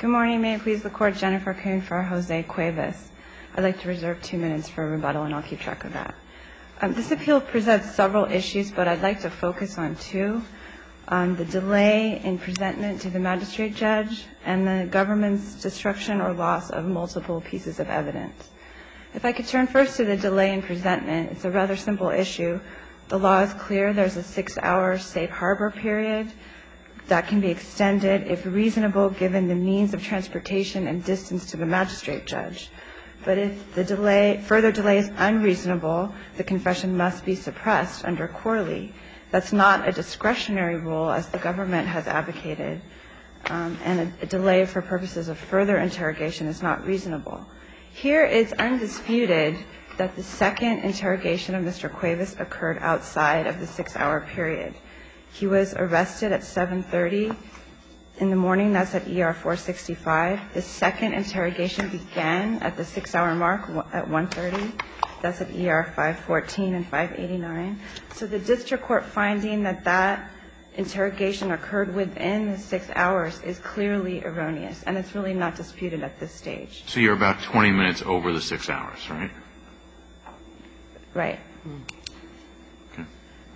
Good morning. May it please the Court, Jennifer Kuhn for Jose Cuevas. I'd like to reserve 2 minutes for rebuttal, and I'll keep track of that. This appeal presents several issues, but I'd like to focus on two: the delay in presentment to the magistrate judge and the government's destruction or loss of multiple pieces of evidence. If I could turn first to the delay in presentment, it's a rather simple issue. The law is clear. There's a 6-hour safe harbor period that can be extended if reasonable given the means of transportation and distance to the magistrate judge. But if the further delay is unreasonable, the confession must be suppressed under Corley. That's not a discretionary rule, as the government has advocated, and a delay for purposes of further interrogation is not reasonable. Here it's undisputed that the second interrogation of Mr. Cuevas occurred outside of the 6-hour period. He was arrested at 7:30 in the morning. That's at ER 465. The second interrogation began at the 6-hour mark at 1:30. That's at ER 514 and 589. So the district court finding that that interrogation occurred within the 6 hours is clearly erroneous, and it's really not disputed at this stage. So you're about 20 minutes over the 6 hours, right? Right. Okay.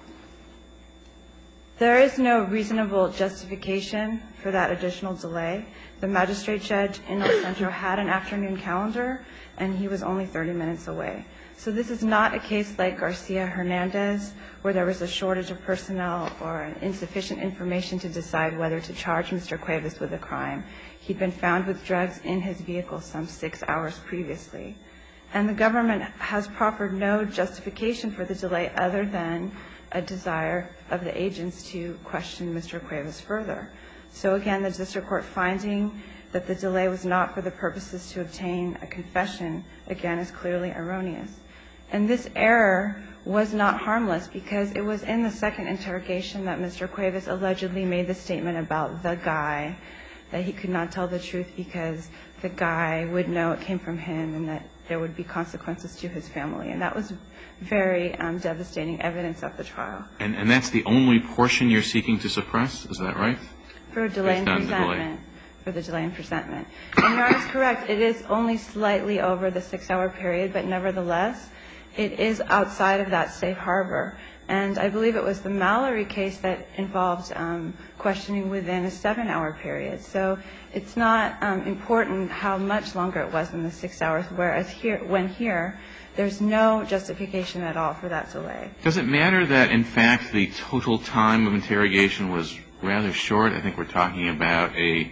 There is no reasonable justification for that additional delay. The magistrate judge in El Centro had an afternoon calendar, and he was only 30 minutes away. So this is not a case like Garcia-Hernandez, where there was a shortage of personnel or insufficient information to decide whether to charge Mr. Cuevas with a crime. He'd been found with drugs in his vehicle some 6 hours previously. And the government has proffered no justification for the delay other than a desire of the agents to question Mr. Cuevas further. So again, the district court finding that the delay was not for the purposes to obtain a confession, again, is clearly erroneous. And this error was not harmless because it was in the second interrogation that Mr. Cuevas allegedly made the statement about the guy, that he could not tell the truth because the guy would know it came from him and that there would be consequences to his family. And that was very devastating evidence at the trial. And that's the only portion you're seeking to suppress? Is that right? For a delay in presentment. For the delay in presentment. And Your Honor is correct. It is only slightly over the 6-hour period, but nevertheless, it is outside of that safe harbor. And I believe it was the Mallory case that involved questioning within a 7-hour period. So it's not important how much longer it was than the 6 hours, whereas here, there's no justification at all for that delay. Does it matter that, in fact, the total time of interrogation was rather short? I think we're talking about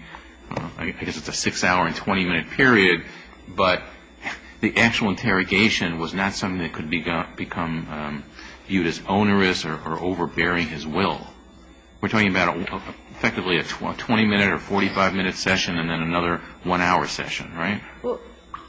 I guess it's a 6-hour and 20-minute period, but the actual interrogation was not something that could become viewed as onerous or overbearing his will. We're talking about effectively a 20-minute or 45-minute session and then another 1-hour session, right? Well,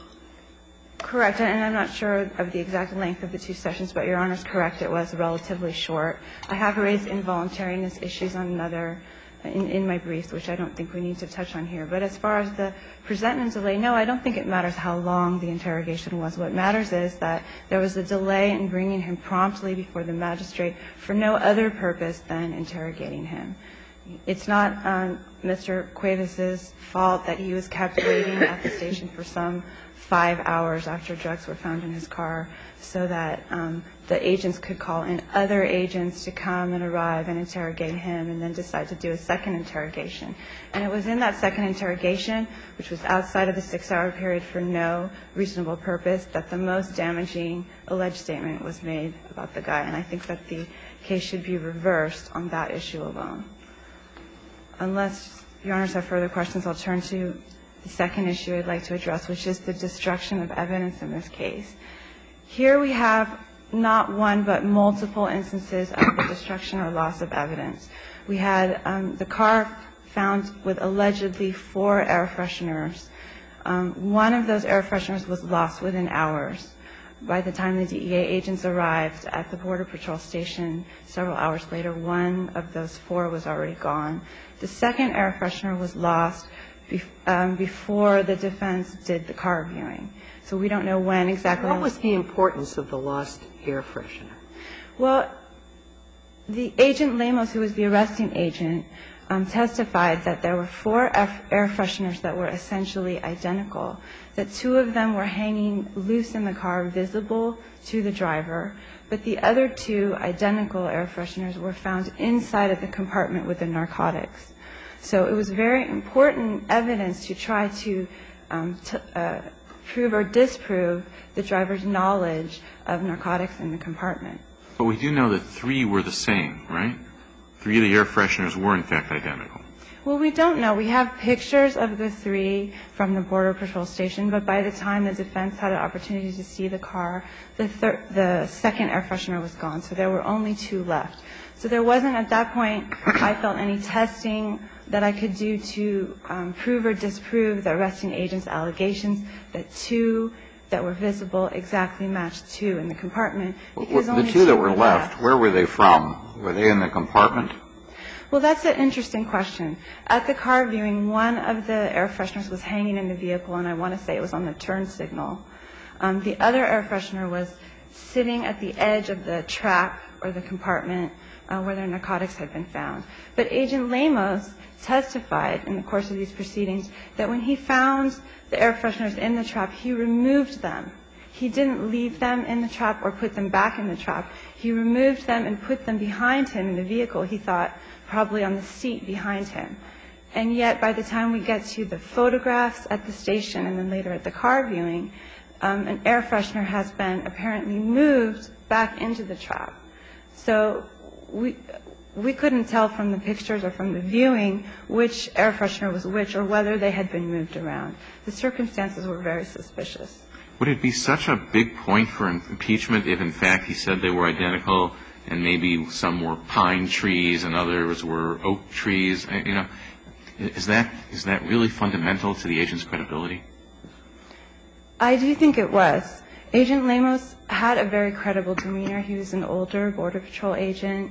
correct. And I'm not sure of the exact length of the two sessions, but Your Honor is correct. It was relatively short. I have raised involuntariness issues on another in my briefs, which I don't think we need to touch on here. But as far as the presentment delay, no, I don't think it matters how long the interrogation was. What matters is that there was a delay in bringing him promptly before the magistrate for no other purpose than interrogating him. It's not Mr. Cuevas's fault that he was kept waiting at the station for some 5 hours after drugs were found in his car so that the agents could call in other agents to come and arrive and interrogate him and then decide to do a second interrogation. And it was in that second interrogation, which was outside of the 6-hour period for no reasonable purpose, that the most damaging alleged statement was made about the guy. And I think that the case should be reversed on that issue alone. Unless Your Honors have further questions, I'll turn to the second issue I'd like to address, which is the destruction of evidence in this case. Here we have not one but multiple instances of the destruction or loss of evidence. We had the car found with allegedly 4 air fresheners. One of those air fresheners was lost within hours. By the time the DEA agents arrived at the Border Patrol station several hours later, one of those 4 was already gone. The second air freshener was lost before the defense did the car viewing. So we don't know when exactly. What was the importance of the lost air freshener? Well, the agent Lemos, who was the arresting agent, testified that there were 4 air fresheners that were essentially identical, that 2 of them were hanging loose in the car, visible to the driver, but the other 2 identical air fresheners were found inside of the compartment with the narcotics. So it was very important evidence to try to prove or disprove the driver's knowledge of narcotics in the compartment. But we do know that 3 were the same, right? 3 of the air fresheners were, in fact, identical. Well, we don't know. We have pictures of the 3 from the Border Patrol station, but by the time the defense had an opportunity to see the car, the second air freshener was gone, so there were only 2 left. So there wasn't at that point, I felt, any testing that I could do to prove or disprove the arresting agent's allegations that 2 that were visible exactly matched 2 in the compartment. Because only the 2 that were left, where were they from? Were they in the compartment? Well, that's an interesting question. At the car viewing, one of the air fresheners was hanging in the vehicle, and I want to say it was on the turn signal. The other air freshener was sitting at the edge of the trap or the compartment where the narcotics had been found. But Agent Lemos testified in the course of these proceedings that when he found the air fresheners in the trap, he removed them. He didn't leave them in the trap or put them back in the trap. He removed them and put them behind him in the vehicle, he thought, probably on the seat behind him. And yet, by the time we get to the photographs at the station and then later at the car viewing, an air freshener has been apparently moved back into the trap. So we couldn't tell from the pictures or from the viewing which air freshener was which or whether they had been moved around. The circumstances were very suspicious. Would it be such a big point for impeachment if, in fact, he said they were identical and maybe some were pine trees and others were oak trees? You know, is that really fundamental to the agent's credibility? I do think it was. Agent Lemos had a very credible demeanor. He was an older Border Patrol agent.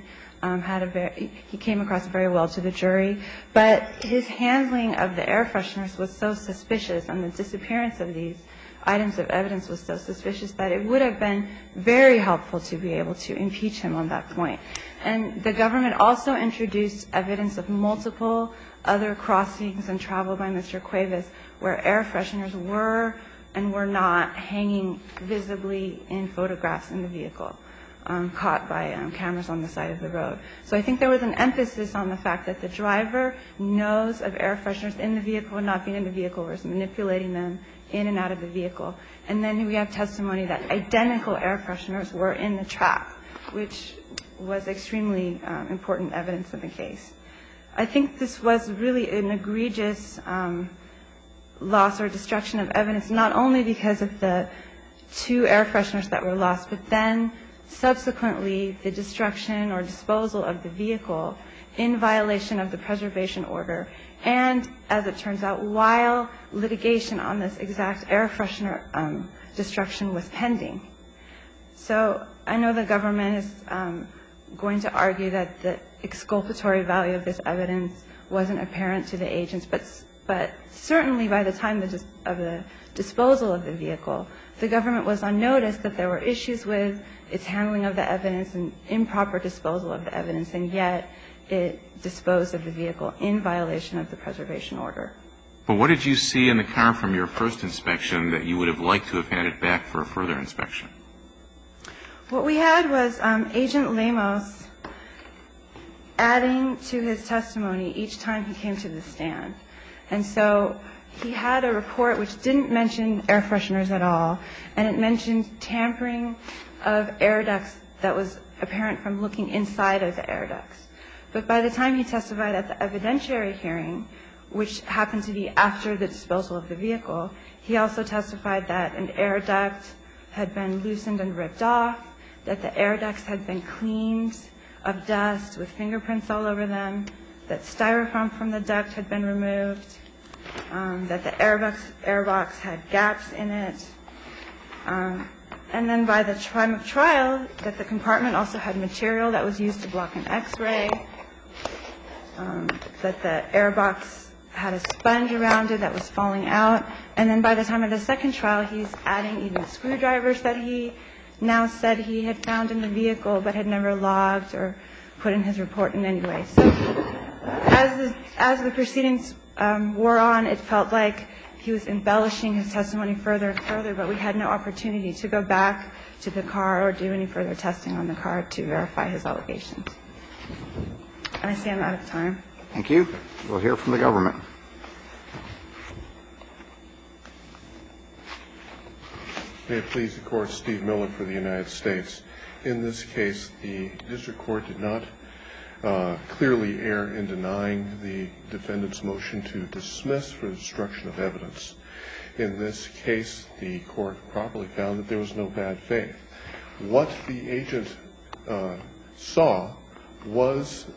He came across very well to the jury. But his handling of the air fresheners was so suspicious, and the disappearance of these items of evidence was so suspicious that it would have been very helpful to be able to impeach him on that point. And the government also introduced evidence of multiple other crossings and travel by Mr. Cuevas where air fresheners were and were not hanging visibly in photographs in the vehicle, caught by cameras on the side of the road. So I think there was an emphasis on the fact that the driver knows of air fresheners in the vehicle and not being in the vehicle, or is manipulating them in and out of the vehicle. And then we have testimony that identical air fresheners were in the trap, which was extremely important evidence in the case. I think this was really an egregious loss or destruction of evidence, not only because of the 2 air fresheners that were lost, but then subsequently the destruction or disposal of the vehicle in violation of the preservation order, and, as it turns out, while litigation on this exact air freshener destruction was pending. So I know the government is going to argue that the exculpatory value of this evidence wasn't apparent to the agents, but certainly by the time of the disposal of the vehicle, the government was on notice that there were issues with its handling of the evidence and improper disposal of the evidence, and yet it disposed of the vehicle in violation of the preservation order. But what did you see in the car from your first inspection that you would have liked to have had it back for a further inspection? What we had was Agent Lemos adding to his testimony each time he came to the stand. And so he had a report which didn't mention air fresheners at all, and it mentioned tampering of air ducts that was apparent from looking inside of the air ducts. But by the time he testified at the evidentiary hearing, which happened to be after the disposal of the vehicle, he also testified that an air duct had been loosened and ripped off, that the air ducts had been cleaned of dust with fingerprints all over them, that styrofoam from the duct had been removed, that the airbox had gaps in it, and then by the time of trial, that the compartment also had material that was used to block an X-ray, that the airbox had a sponge around it that was falling out, and then by the time of the second trial, he's adding even screwdrivers that he now said he had found in the vehicle but had never logged or put in his report in any way. So As the proceedings wore on, it felt like he was embellishing his testimony further and further, but we had no opportunity to go back to the car or do any further testing on the car to verify his allegations. And I see I'm out of time. Thank you. We'll hear from the government. May it please the Court, Steve Miller for the United States. In this case, the district court did not clearly err in denying the defendant's motion to dismiss for destruction of evidence. In this case, the court properly found that there was no bad faith. What the agent saw was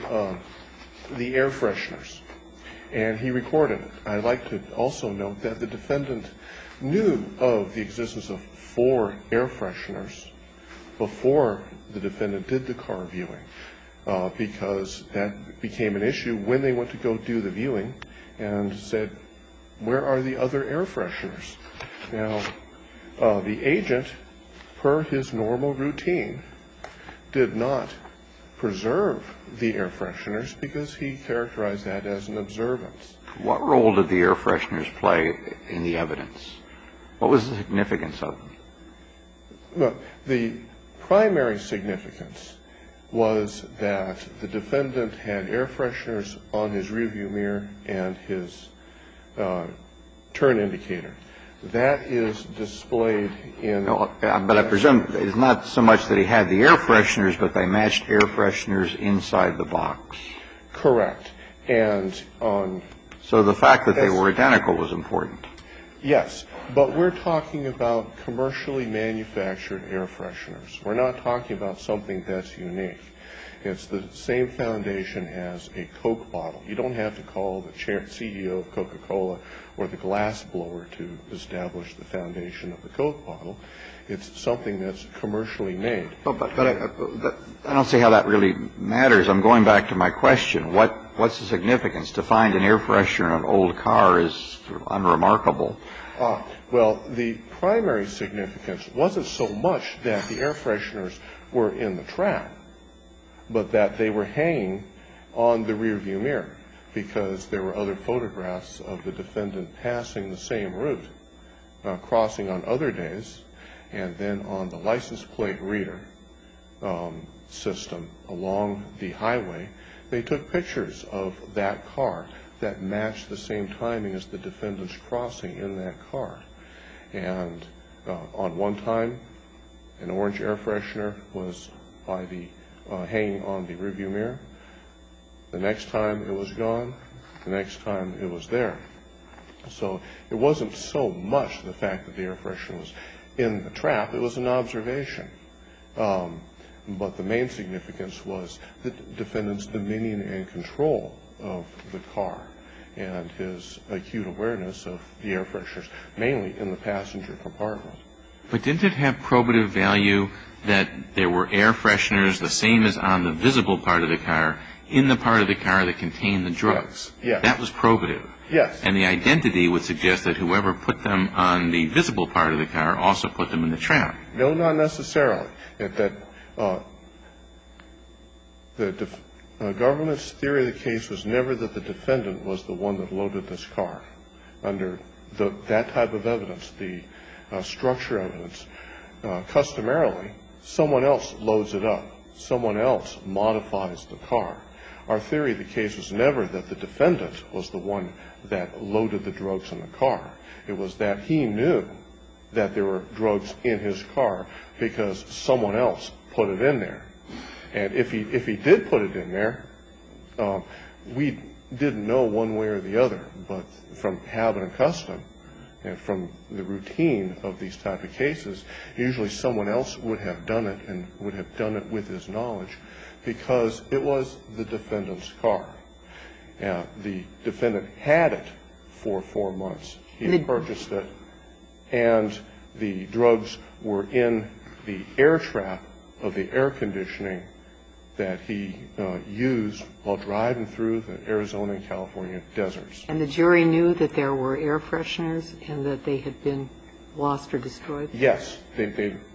the air fresheners, and he recorded it. I'd like to also note that the defendant knew of the existence of 4 air fresheners before the defendant did the car viewing, because that became an issue when they went to go do the viewing and said, where are the other air fresheners? Now, the agent, per his normal routine, did not preserve the air fresheners because he characterized that as an observance. What role did the air fresheners play in the evidence? What was the significance of them? Well, the primary significance was that the defendant had air fresheners on his rearview mirror and his turn indicator. That is displayed in... But I presume it's not so much that he had the air fresheners, but they matched air fresheners inside the box. Correct. And on... So the fact that they were identical was important. Yes, but we're talking about commercially manufactured air fresheners. We're not talking about something that's unique. It's the same foundation as a Coke bottle. You don't have to call the CEO of Coca-Cola or the glass blower to establish the foundation of the Coke bottle. It's something that's commercially made. But I don't see how that really matters. I'm going back to my question. What's the significance? To find an air freshener in an old car is sort of unremarkable. Well, the primary significance wasn't so much that the air fresheners were in the trap, but that they were hanging on the rearview mirror, because there were other photographs of the defendant passing the same route, crossing on other days, and then on the license plate reader system along the highway, they took pictures of that car that matched the same timing as the defendant's crossing in that car. And on one time, an orange air freshener was by the hanging on the rearview mirror. The next time it was gone. The next time it was there. So it wasn't so much the fact that the air freshener was in the trap. It was an observation. But the main significance was the defendant's dominion and control of the car and his acute awareness of the air fresheners, mainly in the passenger compartment. But didn't it have probative value that there were air fresheners, the same as on the visible part of the car, in the part of the car that contained the drugs? Yes. That was probative. Yes. And the identity would suggest that whoever put them on the visible part of the car also put them in the trap. No, not necessarily. The government's theory of the case was never that the defendant was the one that loaded this car. Under that type of evidence, the structure evidence, customarily, someone else loads it up. Someone else modifies the car. Our theory of the case was never that the defendant was the one that loaded the drugs in the car. It was that he knew that there were drugs in his car because someone else put it in there. And if he did put it in there, we didn't know one way or the other. But from habit and custom and from the routine of these type of cases, usually someone else would have done it and would have done it with his knowledge because it was the defendant's car. The defendant had it for 4 months. He purchased it, and the drugs were in the air trap of the air conditioning that he used while driving through the Arizona and California deserts. And the jury knew that there were air fresheners and that they had been lost or destroyed? Yes.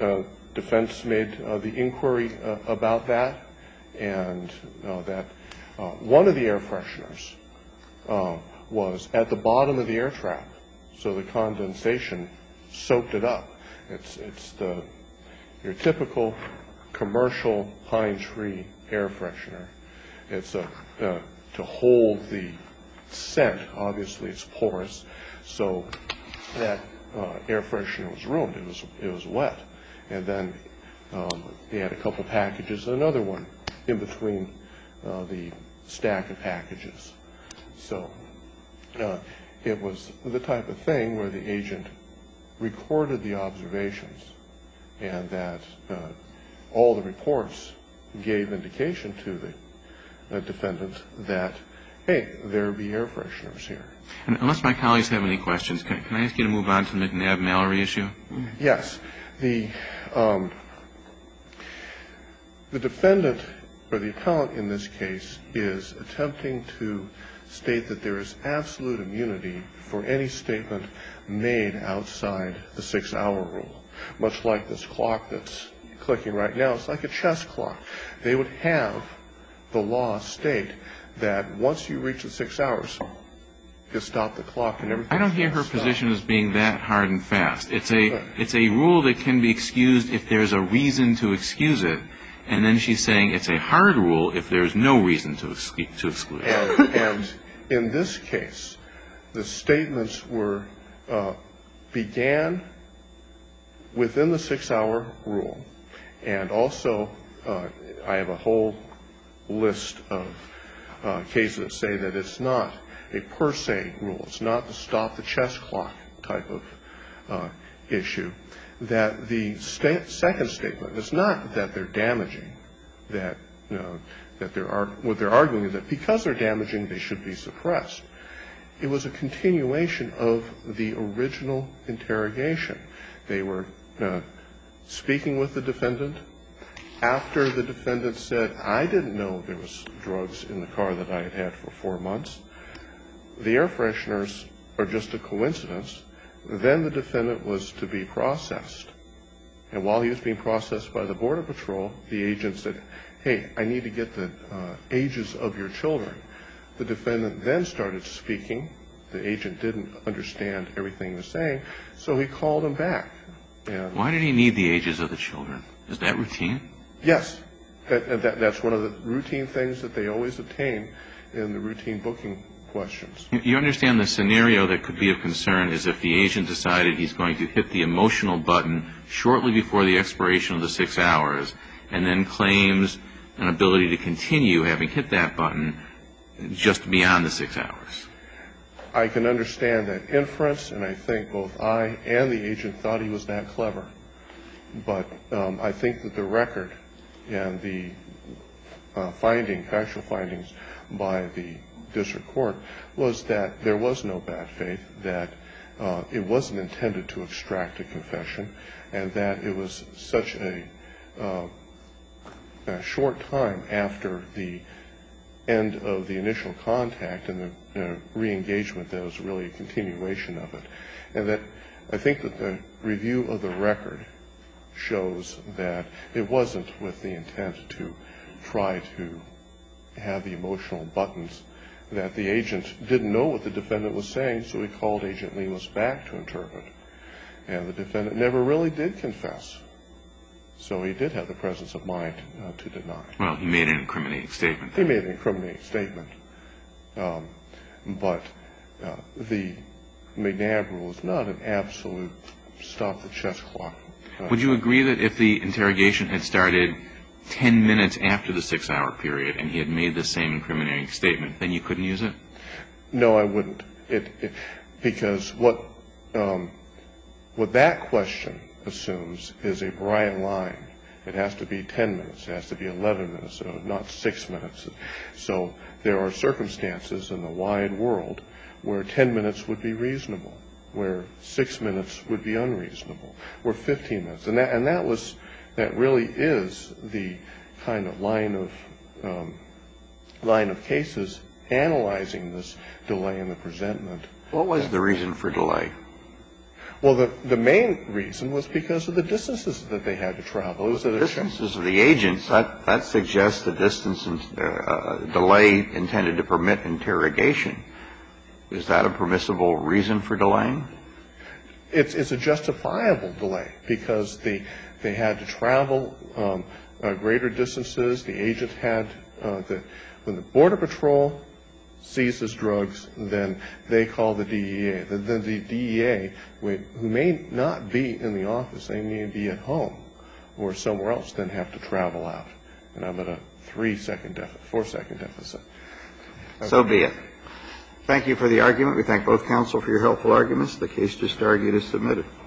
Defense made the inquiry about that, and that One of the air fresheners was at the bottom of the air trap, so the condensation soaked it up. It's your typical commercial pine tree air freshener. It's to hold the scent. Obviously, it's porous, so that air freshener was ruined. It was wet, and then they had a couple packages, another one in between the stack of packages. So it was the type of thing where the agent recorded the observations, and that all the reports gave indication to the defendant that, hey, there be air fresheners here. And unless my colleagues have any questions, can I ask you to move on to the McNabb-Mallory issue? Yes. The defendant, or the appellant in this case, is attempting to state that there is absolute immunity for any statement made outside the 6-hour rule. Much like this clock that's clicking right now, it's like a chess clock. They would have the law state that once you reach the 6 hours, you stop the clock and everything. I don't hear her position as being that hard and fast. It's a rule that can be excused if there's a reason to excuse it, and then she's saying it's a hard rule if there's no reason to exclude it. And in this case, the statements began within the 6-hour rule, and also I have a whole list of cases that say that it's not a per se rule. It's not the stop the chess clock type of issue. That the second statement is not that they're damaging, that what they're arguing is that because they're damaging, they should be suppressed. It was a continuation of the original interrogation. They were speaking with the defendant. After the defendant said, I didn't know there was drugs in the car that I had had for 4 months, the air fresheners are just a coincidence. Then the defendant was to be processed. And while he was being processed by the Border Patrol, the agent said, hey, I need to get the ages of your children. The defendant then started speaking. The agent didn't understand everything he was saying, so he called him back. And why did he need the ages of the children? Is that routine? Yes. That's one of the routine things that they always obtain in the routine booking questions. You understand the scenario that could be of concern is if the agent decided he's going to hit the emotional button shortly before the expiration of the 6 hours and then claims an ability to continue having hit that button just beyond the 6 hours. I can understand that inference, and I think both I and the agent thought he was that clever. But I think that the record and the factual findings by the district court was that there was no bad faith, that it wasn't intended to extract a confession, and that it was such a short time after the end of the initial contact and the re-engagement that was really a continuation of it. And that I think that the review of the record shows that it wasn't with the intent to try to have the emotional buttons, that the agent didn't know what the defendant was saying, so he called Agent Lemus back to interpret. And the defendant never really did confess. So he did have the presence of mind to deny. Well, he made an incriminating statement. He made an incriminating statement. But the McNabb rule is not an absolute stop the chess clock. Would you agree that if the interrogation had started 10 minutes after the 6 hour period and he had made the same incriminating statement, then you couldn't use it? No, I wouldn't. Because what that question assumes is a bright line. It has to be 10 minutes. It has to be 11 minutes, so not 6 minutes. So there are circumstances in the wide world where 10 minutes would be reasonable, where 6 minutes would be unreasonable, where 15 minutes. And that really is the kind of line of cases analyzing this delay in the presentment. What was the reason for delay? Well, the main reason was because of the distances that they had to travel. It was The distances of the agents, that suggests the distance and delay intended to permit interrogation. Is that a permissible reason for delaying? It's a justifiable delay because they had to travel greater distances. The agent had when the Border Patrol seizes drugs, then they call the DEA. Then the DEA, who may not be in the office, they may be at home or somewhere else, then have to travel out. And I'm at a 4-second deficit. So be it. Thank you for the argument. We thank both counsel for your helpful arguments. The case just argued is submitted.